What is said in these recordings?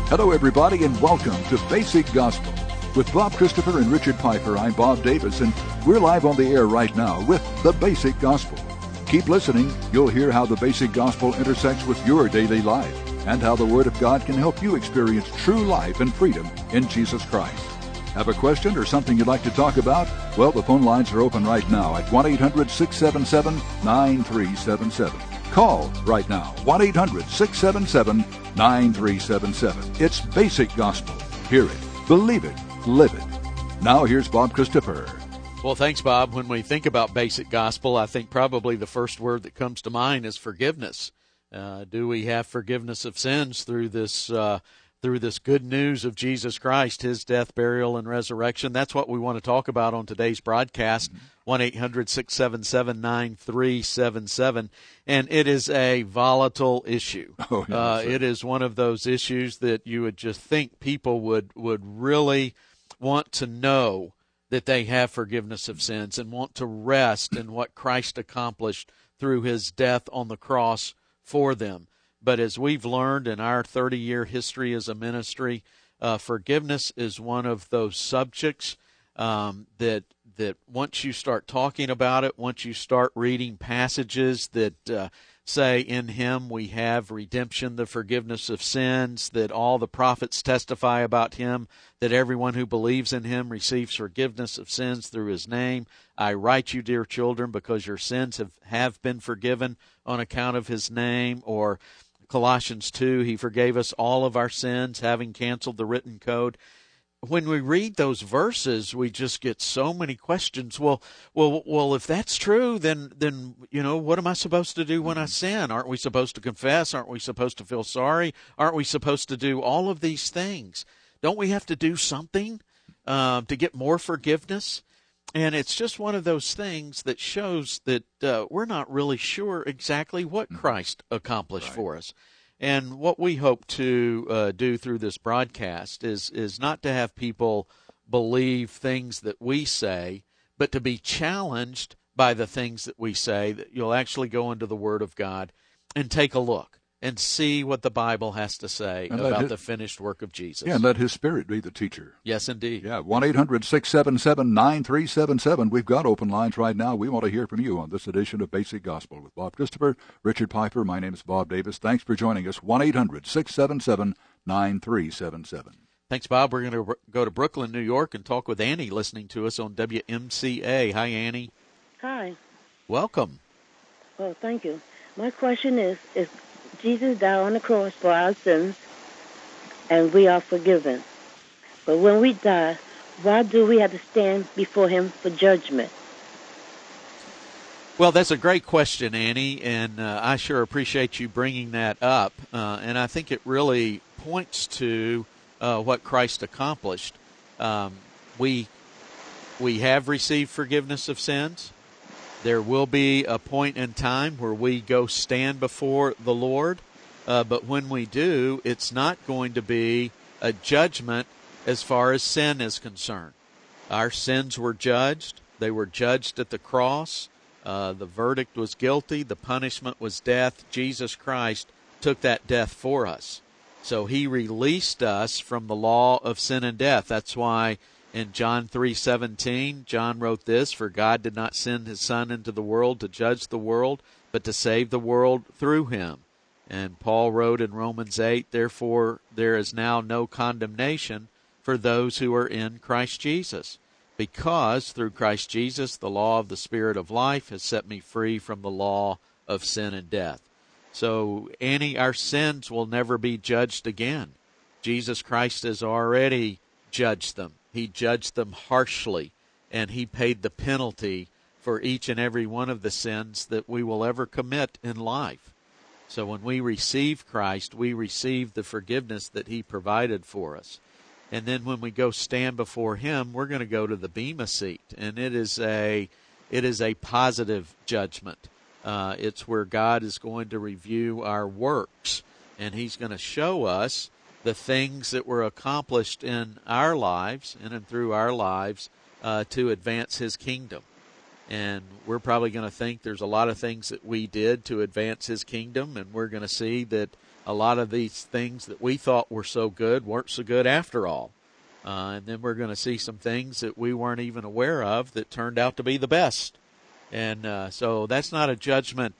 Hello, everybody, and welcome to Basic Gospel. With Bob Christopher and Richard Piper, I'm Bob Davis, and we're live on the air right now with the Basic Gospel. Keep listening. You'll hear how the Basic Gospel intersects with your daily life and how the Word of God can help you experience true life and freedom in Jesus Christ. Have a question or something you'd like to talk about? Well, the phone lines are open right now at 1-800-677-9377. Call right now, 1-800-677-9377. It's Basic Gospel. Hear it, believe it, live it. Now here's Bob Christopher. Well, thanks, Bob. When we think about Basic Gospel, I think probably the first word that comes to mind is forgiveness. Do we have forgiveness of sins through this good news of Jesus Christ, His death, burial, and resurrection? That's what we want to talk about on today's broadcast, 1-800-677-9377. And it is a volatile issue. Oh, yes, it is one of those issues that you would just think people would really want to know that they have forgiveness of sins and want to rest in what Christ accomplished through His death on the cross for them. But as we've learned in our 30-year history as a ministry, forgiveness is one of those subjects that once you start talking about it, once you start reading passages that say in Him we have redemption, the forgiveness of sins, that all the prophets testify about Him, that everyone who believes in Him receives forgiveness of sins through His name. I write you, dear children, because your sins have been forgiven on account of His name. Or Colossians 2, He forgave us all of our sins, having canceled the written code. When we read those verses, we just get so many questions. Well, if that's true, then what am I supposed to do when I sin? Aren't we supposed to confess? Aren't we supposed to feel sorry? Aren't we supposed to do all of these things? Don't we have to do something to get more forgiveness? And it's just one of those things that shows that we're not really sure exactly what Christ accomplished for us. And what we hope to do through this broadcast is not to have people believe things that we say, but to be challenged by the things that we say, that you'll actually go into the Word of God and take a look and see what the Bible has to say about the finished work of Jesus. Yeah, and let His Spirit be the teacher. Yes, indeed. Yeah, 1-800-677-9377. We've got open lines right now. We want to hear from you on this edition of Basic Gospel with Bob Christopher, Richard Piper. My name is Bob Davis. Thanks for joining us. 1-800-677-9377. Thanks, Bob. We're going to go to Brooklyn, New York, and talk with Annie, listening to us on WMCA. Hi, Annie. Hi. Welcome. Well, thank you. My question is Jesus died on the cross for our sins, and we are forgiven. But when we die, why do we have to stand before Him for judgment? Well, that's a great question, Annie, and I sure appreciate you bringing that up. And I think it really points to what Christ accomplished. We have received forgiveness of sins. There will be a point in time where we go stand before the Lord, but when we do, it's not going to be a judgment as far as sin is concerned. Our sins were judged. They were judged at the cross. The verdict was guilty. The punishment was death. Jesus Christ took that death for us. So He released us from the law of sin and death. That's why in John 3:17, John wrote this, "For God did not send His Son into the world to judge the world, but to save the world through Him." And Paul wrote in Romans 8, "Therefore there is now no condemnation for those who are in Christ Jesus, because through Christ Jesus the law of the Spirit of life has set me free from the law of sin and death." So, Annie, our sins will never be judged again. Jesus Christ has already judged them. He judged them harshly, and He paid the penalty for each and every one of the sins that we will ever commit in life. So when we receive Christ, we receive the forgiveness that He provided for us. And then when we go stand before Him, we're going to go to the Bema seat, and it is a positive judgment. It's where God is going to review our works, and He's going to show us the things that were accomplished in our lives and through our lives to advance His kingdom. And we're probably going to think there's a lot of things that we did to advance his kingdom, and we're going to see that a lot of these things that we thought were so good weren't so good after all. And then we're going to see some things that we weren't even aware of that turned out to be the best. And so that's not a judgment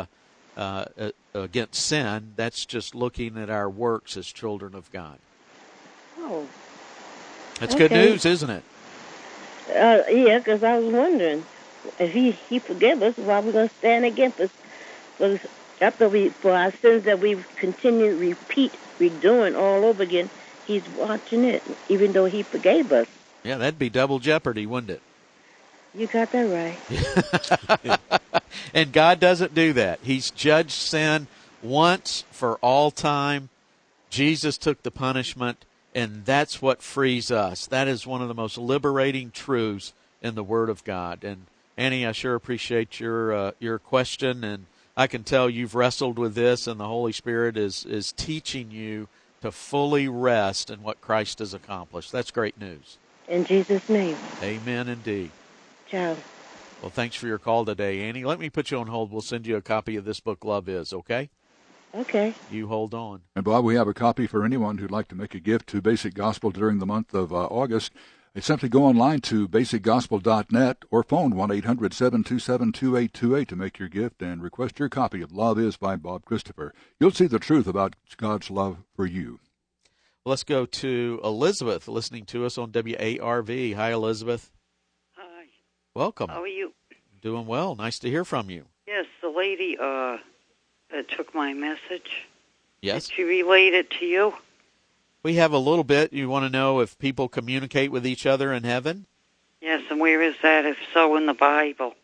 against sin. That's just looking at our works as children of God. Oh. That's Okay. good news, isn't it? Yeah, because I was wondering, if he forgave us, why we going to stand again for our sins that we continue to redoing all over again? He's watching it, even though he forgave us. Yeah, that'd be double jeopardy, wouldn't it? You got that right. And God doesn't do that. He's judged sin once for all time. Jesus took the punishment, and that's what frees us. That is one of the most liberating truths in the Word of God. And Annie, I sure appreciate your question, and I can tell you've wrestled with this, and the Holy Spirit is teaching you to fully rest in what Christ has accomplished. That's great news. In Jesus' name. Amen indeed. Ciao. Well, thanks for your call today, Annie. Let me put you on hold. We'll send you a copy of this book, Love Is, okay? Okay. You hold on. And, Bob, we have a copy for anyone who'd like to make a gift to Basic Gospel during the month of August. Simply go online to basicgospel.net or phone 1-800-727-2828 to make your gift and request your copy of Love Is by Bob Christopher. You'll see the truth about God's love for you. Let's go to Elizabeth listening to us on WARV. Hi, Elizabeth. Hi. Welcome. How are you? Doing well. Nice to hear from you. Yes, the lady that took my message. Yes. Did she relate it to you? We have a little bit. You want to know if people communicate with each other in heaven? Yes, and where is that, if so, in the Bible?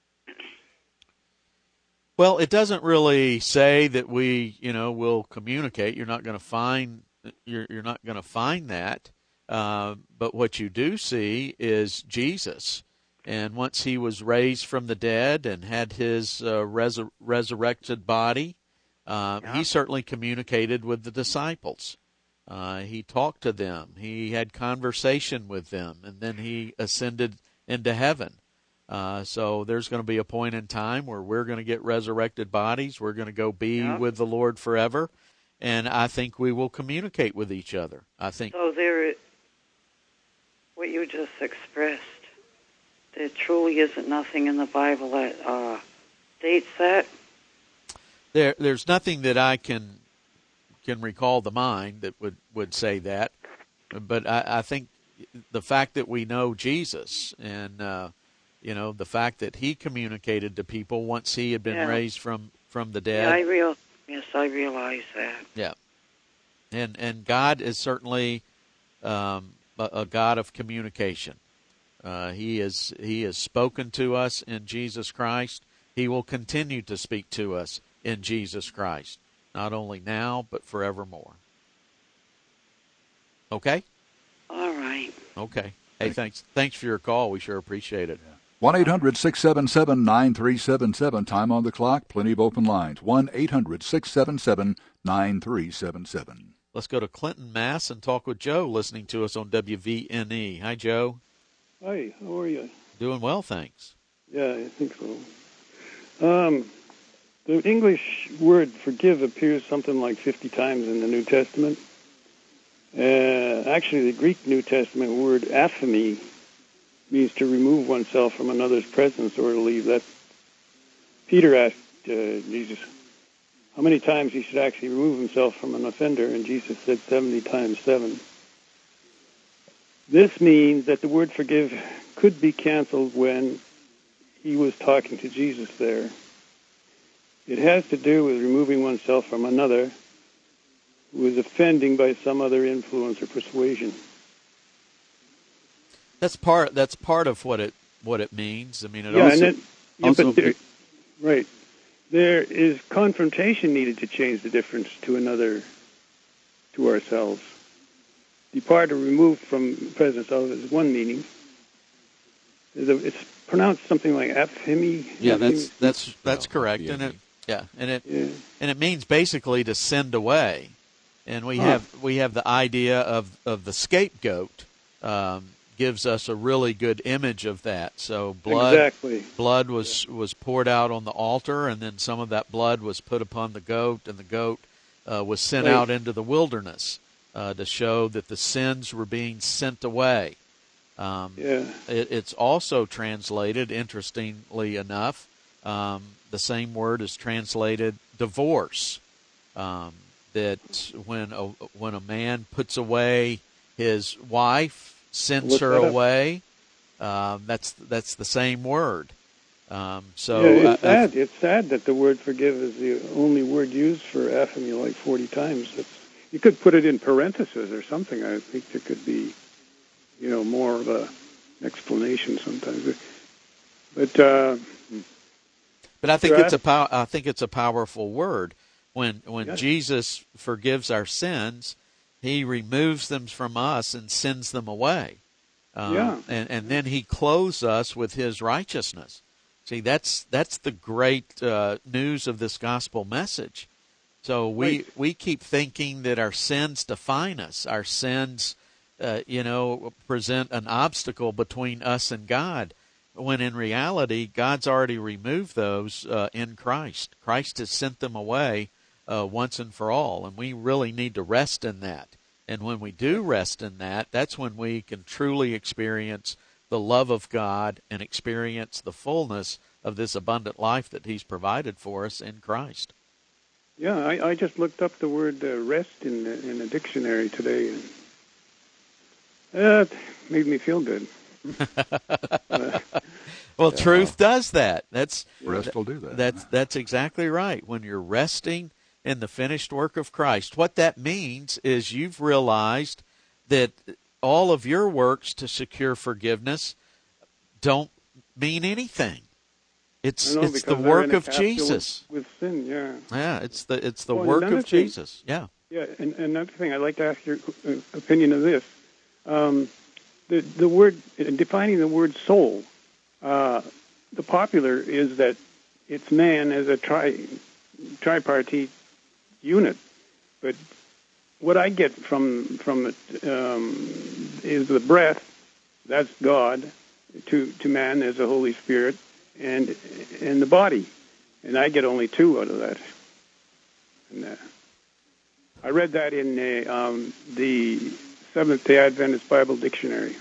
Well, it doesn't really say that we, will communicate. You're not going to find that. But what you do see is Jesus. And once he was raised from the dead and had his resurrected body, he certainly communicated with the disciples. He talked to them. He had conversation with them, and then he ascended into heaven. So there's going to be a point in time where we're going to get resurrected bodies. We're going to go be with the Lord forever, and I think we will communicate with each other. So what you just expressed, there truly isn't nothing in the Bible that states that? There's nothing that I can recall the mind that would say that, but I think the fact that we know Jesus and the fact that he communicated to people once he had been raised from the dead. Yes, I realize that. Yeah, and God is certainly a God of communication. He has spoken to us in Jesus Christ. He will continue to speak to us in Jesus Christ. Not only now, but forevermore. Okay? All right. Okay. Hey, thanks for your call. We sure appreciate it. 1-800-677-9377. Time on the clock. Plenty of open lines. 1-800-677-9377. Let's go to Clinton, Mass. and talk with Joe listening to us on WVNE. Hi, Joe. Hi, how are you? Doing well, thanks. Yeah, I think so. The English word forgive appears something like 50 times in the New Testament. Actually, the Greek New Testament word aphemi means to remove oneself from another's presence or to leave. That Peter asked Jesus how many times he should actually remove himself from an offender, and Jesus said 70 times 7. This means that the word forgive could be canceled when he was talking to Jesus there. It has to do with removing oneself from another who is offending by some other influence or persuasion. That's part of what it means. I mean, right. There is confrontation needed to change the difference to ourselves. Depart or remove from the presence of is one meaning. It's pronounced something like aphemi. Yeah, that's correct, and it means basically to send away. And we have the idea of the scapegoat gives us a really good image of that. So blood was poured out on the altar, and then some of that blood was put upon the goat, and the goat was sent out into the wilderness to show that the sins were being sent away. It's also translated, interestingly enough, the same word is translated divorce. That when a man puts away his wife, sends her away, that's the same word. It's sad that the word forgive is the only word used for aphemy like 40 times. You could put it in parentheses or something. I think there could be, more of an explanation sometimes. But I think it's a powerful word. When Jesus forgives our sins, he removes them from us and sends them away. And then he clothes us with his righteousness. See, that's the great news of this gospel message. So we keep thinking that our sins define us. Our sins, present an obstacle between us and God, when in reality, God's already removed those in Christ. Christ has sent them away once and for all, and we really need to rest in that. And when we do rest in that, that's when we can truly experience the love of God and experience the fullness of this abundant life that he's provided for us in Christ. Yeah, I just looked up the word rest in the dictionary today, and it made me feel good. Truth does that. Rest will do that. That's exactly right. When you're resting in the finished work of Christ, what that means is you've realized that all of your works to secure forgiveness don't mean anything. It's the work of Jesus. With sin, it's the work of Jesus. Yeah. Yeah, and another thing, I'd like to ask your opinion of this. The word, defining the word soul, the popular is that it's man as a tripartite unit, but what I get from it is the breath, that's God, to man as the Holy Spirit, and the body, and I get only two out of that. And I read that in the Seventh-day Adventist Bible Dictionary.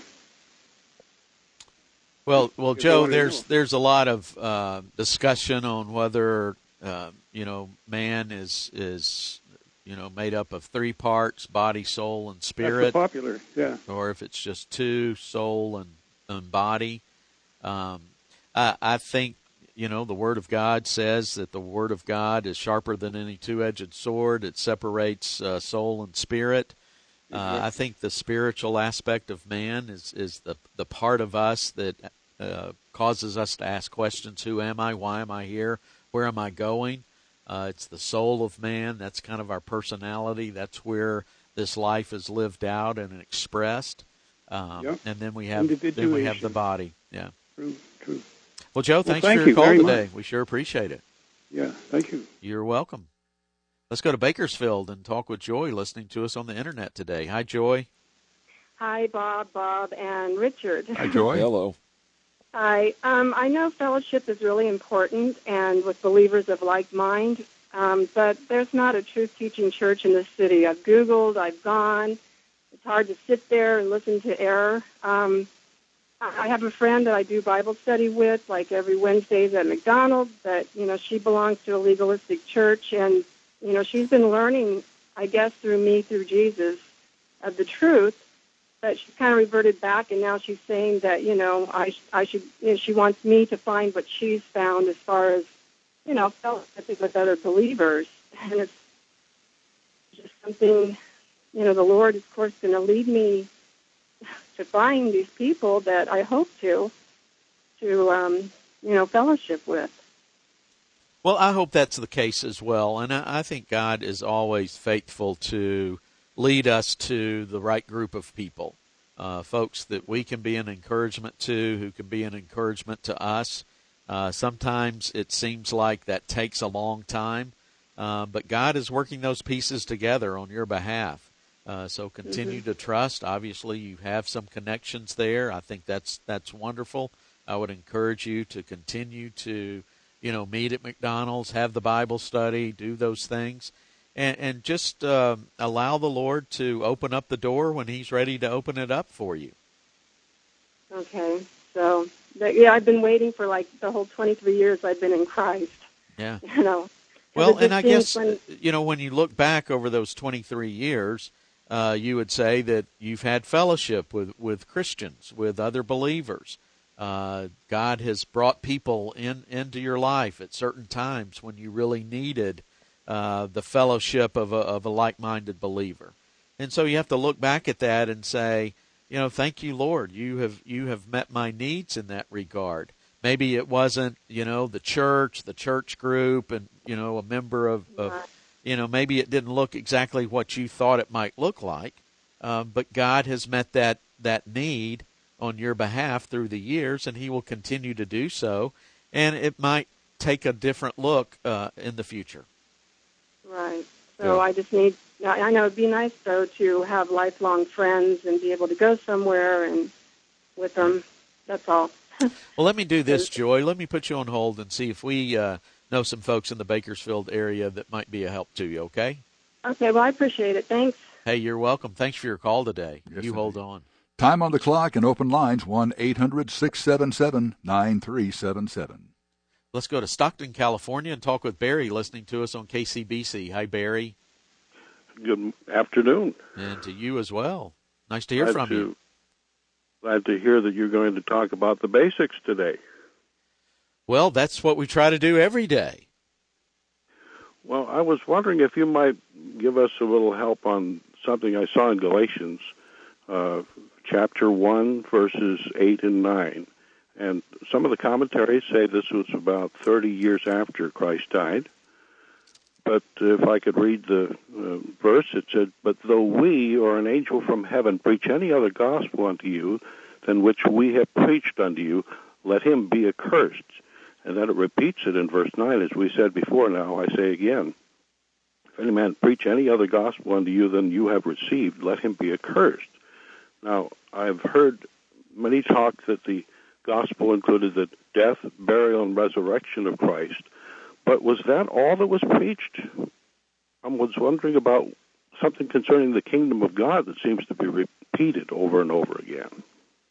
Well, Joe, there's a lot of discussion on whether man is made up of three parts: body, soul, and spirit. That's popular, yeah. Or if it's just two: soul and body. I think the Word of God says that the Word of God is sharper than any two-edged sword. It separates soul and spirit. I think the spiritual aspect of man is the part of us that causes us to ask questions: who am I? Why am I here? Where am I going? It's the soul of man. That's kind of our personality. That's where this life is lived out and expressed. And then we have the body. Yeah. True. Well, Joe, thanks for your call today. We sure appreciate it. Yeah, thank you. You're welcome. Let's go to Bakersfield and talk with Joy, listening to us on the internet today. Hi, Joy. Hi, Bob, and Richard. Hi, Joy. Hello. Hi. I know fellowship is really important and with believers of like mind, but there's not a truth-teaching church in this city. I've Googled, I've gone. It's hard to sit there and listen to error. I have a friend that I do Bible study with, like every Wednesdays at McDonald's, but, she belongs to a legalistic church, and, she's been learning, I guess, through Jesus, of the truth, but she's kind of reverted back, and now she's saying that, I should, she wants me to find what she's found as far as, fellowship with other believers, and it's just something, the Lord, of course, going to lead me to find these people that I hope to fellowship with. Well, I hope that's the case as well, and I think God is always faithful to lead us to the right group of people, folks that we can be an encouragement to, who can be an encouragement to us. Sometimes it seems like that takes a long time, but God is working those pieces together on your behalf. So continue to trust. Obviously, you have some connections there. I think that's wonderful. I would encourage you to continue to, meet at McDonald's, have the Bible study, do those things, and just allow the Lord to open up the door when He's ready to open it up for you. Okay. So, I've been waiting for like the whole 23 years I've been in Christ. Yeah. Well, and I guess, when you look back over those 23 years, you would say that you've had fellowship with Christians, with other believers. God has brought people into your life at certain times when you really needed the fellowship of a like-minded believer. And so you have to look back at that and say, thank you, Lord. You have met my needs in that regard. Maybe it wasn't, the church group, and, a member of maybe it didn't look exactly what you thought it might look like, but God has met that need on your behalf through the years, and He will continue to do so, and it might take a different look in the future. Right. So I know it'd be nice, though, to have lifelong friends and be able to go somewhere and with them. That's all. Well, let me do this, Joy. Let me put you on hold and see if we know some folks in the Bakersfield area that might be a help to you, okay? Okay, well, I appreciate it. Thanks. Hey, you're welcome. Thanks for your call today. Yes, you hold on. Time on the clock and open lines, 1-800-677-9377. Let's go to Stockton, California, and talk with Barry, listening to us on KCBC. Hi, Barry. Good afternoon. And to you as well. Nice to hear from you. Glad to hear that you're going to talk about the basics today. Well, that's what we try to do every day. Well, I was wondering if you might give us a little help on something I saw in Galatians, chapter 1, verses 8 and 9. And some of the commentaries say this was about 30 years after Christ died. But if I could read the verse, it said, "But though we or an angel from heaven preach any other gospel unto you than which we have preached unto you, let him be accursed." And then it repeats it in verse 9, as we said before. Now I say again, "If any man preach any other gospel unto you than you have received, let him be accursed." Now, I've heard many talk that the gospel included the death, burial, and resurrection of Christ. But was that all that was preached? I was wondering about something concerning the kingdom of God that seems to be repeated over and over again.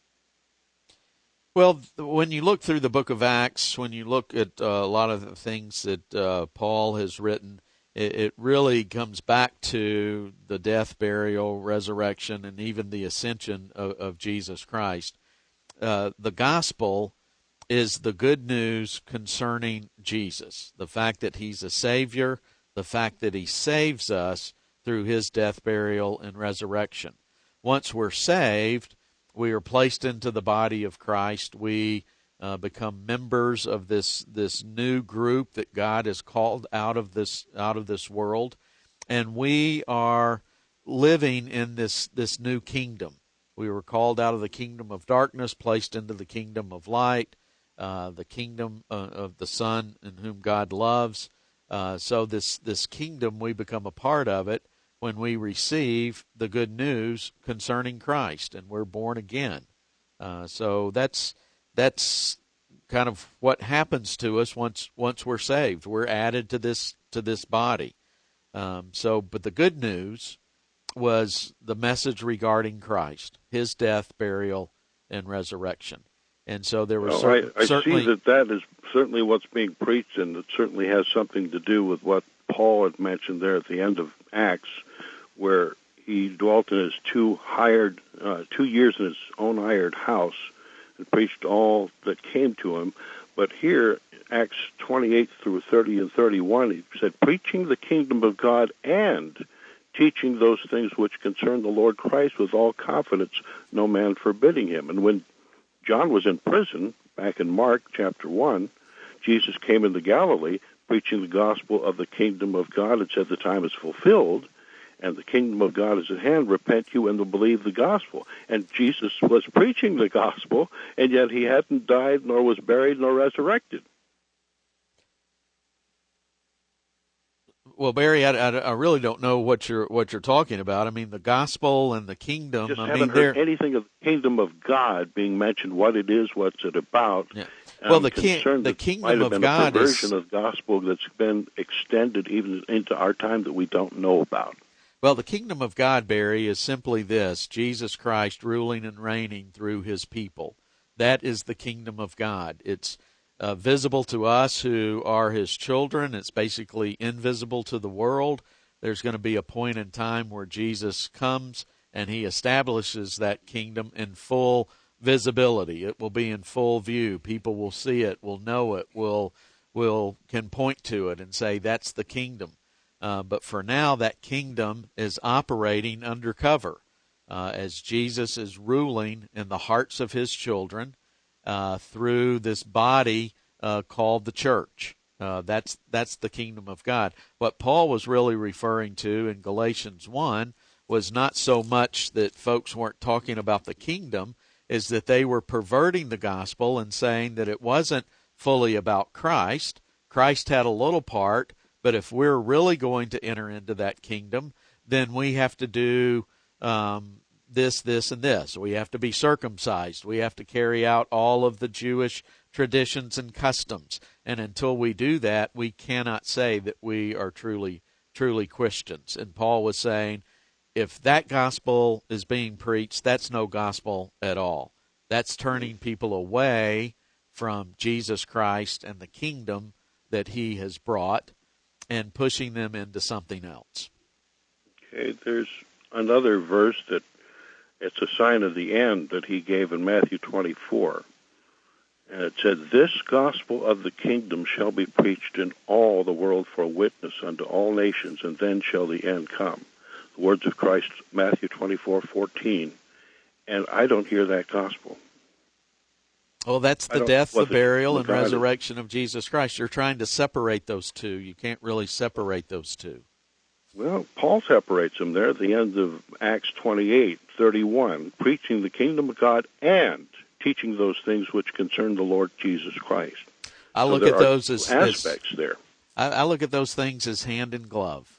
Well, when you look through the book of Acts, when you look at a lot of the things that Paul has written, it really comes back to the death, burial, resurrection, and even the ascension of Jesus Christ. The gospel is the good news concerning Jesus, the fact that He's a Savior, the fact that He saves us through His death, burial, and resurrection. Once we're saved, we are placed into the body of Christ. We become members of this new group that God has called out of this world, and we are living in this new kingdom. We were called out of the kingdom of darkness, placed into the kingdom of light, the kingdom of the Son in whom God loves. So this kingdom, we become a part of it when we receive the good news concerning Christ, and we're born again. So that's kind of what happens to us once we're saved. We're added to this body. But the good news was the message regarding Christ, His death, burial, and resurrection. And so there was I see that is certainly what's being preached, and it certainly has something to do with what Paul had mentioned there at the end of Acts, where he dwelt in his 2 years in his own hired house and preached all that came to him. But here, Acts 28 through 30 and 31, he said, "Preaching the kingdom of God and teaching those things which concern the Lord Christ with all confidence, no man forbidding him." And when John was in prison, back in Mark chapter 1, Jesus came into Galilee preaching the gospel of the kingdom of God and said, "The time is fulfilled, and the kingdom of God is at hand. Repent you and will believe the gospel." And Jesus was preaching the gospel, and yet He hadn't died, nor was buried, nor resurrected. Well, Barry, I really don't know what you're talking about. I mean, the gospel and the kingdom. Just I haven't heard anything of the kingdom of God being mentioned. What it is, what's it about? Yeah. Well, the kingdom of God a version of the gospel that's been extended even into our time that we don't know about. Well, the kingdom of God, Barry, is simply this: Jesus Christ ruling and reigning through his people. That is the kingdom of God. It's visible to us who are his children. It's basically invisible to the world. There's going to be a point in time where Jesus comes and he establishes that kingdom in full visibility. It will be in full view. People will see it, will know it, can point to it and say that's the kingdom. But for now, that kingdom is operating undercover as Jesus is ruling in the hearts of his children through this body called the church. That's the kingdom of God. What Paul was really referring to in Galatians 1 was not so much that folks weren't talking about the kingdom, is that they were perverting the gospel and saying that it wasn't fully about Christ. Christ had a little part, but if we're really going to enter into that kingdom, then we have to do this, and this. We have to be circumcised. We have to carry out all of the Jewish traditions and customs. And until we do that, we cannot say that we are truly Christians. And Paul was saying, if that gospel is being preached, that's no gospel at all. That's turning people away from Jesus Christ and the kingdom that he has brought and pushing them into something else. Okay, there's another verse that it's a sign of the end that he gave in Matthew 24. And it said, "This gospel of the kingdom shall be preached in all the world for a witness unto all nations, and then shall the end come." The words of Christ, Matthew 24:14. And I don't hear that gospel. Well, that's the death, the burial, and resurrection of Jesus Christ. You're trying to separate those two. You can't really separate those two. Well, Paul separates them there at the end of Acts 28:31, preaching the kingdom of God and teaching those things which concern the Lord Jesus Christ. I look at those as aspects there. I look at those things as hand in glove.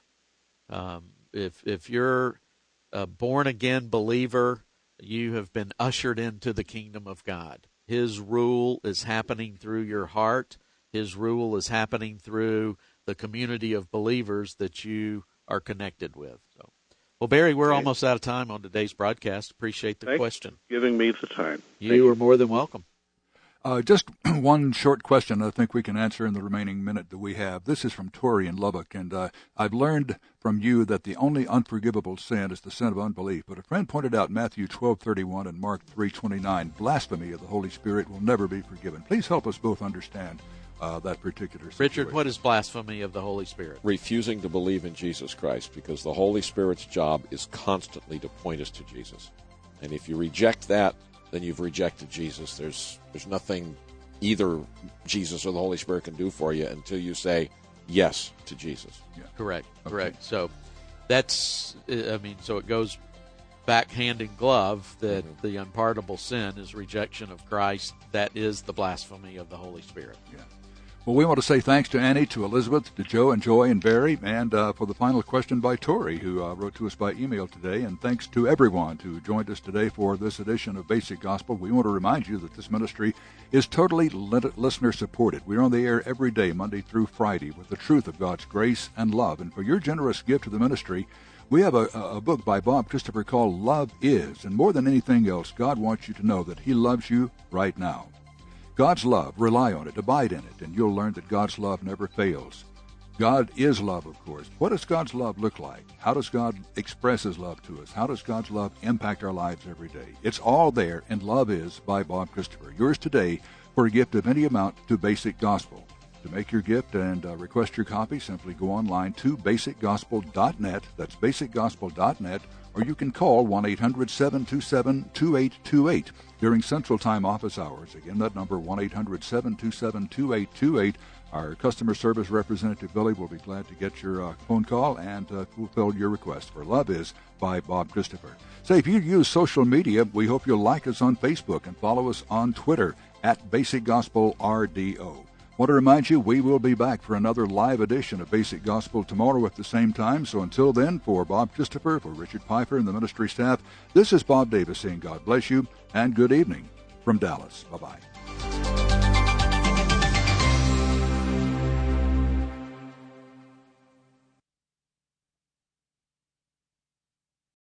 If you're a born-again believer, you have been ushered into the kingdom of God. His rule is happening through your heart. His rule is happening through the community of believers that you are connected with. So, well, Barry, we're almost out of time on today's broadcast. Appreciate the question. Thanks for giving me the time. You are more than welcome. Just one short question I think we can answer in the remaining minute that we have. This is from Tori in Lubbock, and I've learned from you that the only unforgivable sin is the sin of unbelief. But a friend pointed out Matthew 12:31 and Mark 3:29, blasphemy of the Holy Spirit will never be forgiven. Please help us both understand that particular situation. Richard, what is blasphemy of the Holy Spirit? Refusing to believe in Jesus Christ, because the Holy Spirit's job is constantly to point us to Jesus. And if you reject that, then you've rejected Jesus. There's nothing either Jesus or the Holy Spirit can do for you until you say yes to Jesus. Yeah. Correct. So that's, so it goes back hand in glove that the unpardonable sin is rejection of Christ. That is the blasphemy of the Holy Spirit. Yeah. Well, we want to say thanks to Annie, to Elizabeth, to Joe and Joy and Barry, and for the final question by Tori, who wrote to us by email today. And thanks to everyone who joined us today for this edition of Basic Gospel. We want to remind you that this ministry is totally listener-supported. We're on the air every day, Monday through Friday, with the truth of God's grace and love. And for your generous gift to the ministry, we have a book by Bob Christopher called Love Is. And more than anything else, God wants you to know that he loves you right now. God's love, rely on it, abide in it, and you'll learn that God's love never fails. God is love, of course. What does God's love look like? How does God express his love to us? How does God's love impact our lives every day? It's all there in Love Is by Bob Christopher. Yours today for a gift of any amount to Basic Gospel. To make your gift and request your copy, simply go online to basicgospel.net. That's basicgospel.net. Or you can call 1-800-727-2828 during Central Time office hours. Again, that number, 1-800-727-2828. Our customer service representative, Billy, will be glad to get your phone call and fulfill your request for Love Is by Bob Christopher. Say, if you use social media, we hope you'll like us on Facebook and follow us on Twitter at Basic Gospel RDO. I want to remind you, we will be back for another live edition of Basic Gospel tomorrow at the same time. So until then, for Bob Christopher, for Richard Pfeiffer and the ministry staff, this is Bob Davis saying God bless you and good evening from Dallas. Bye-bye.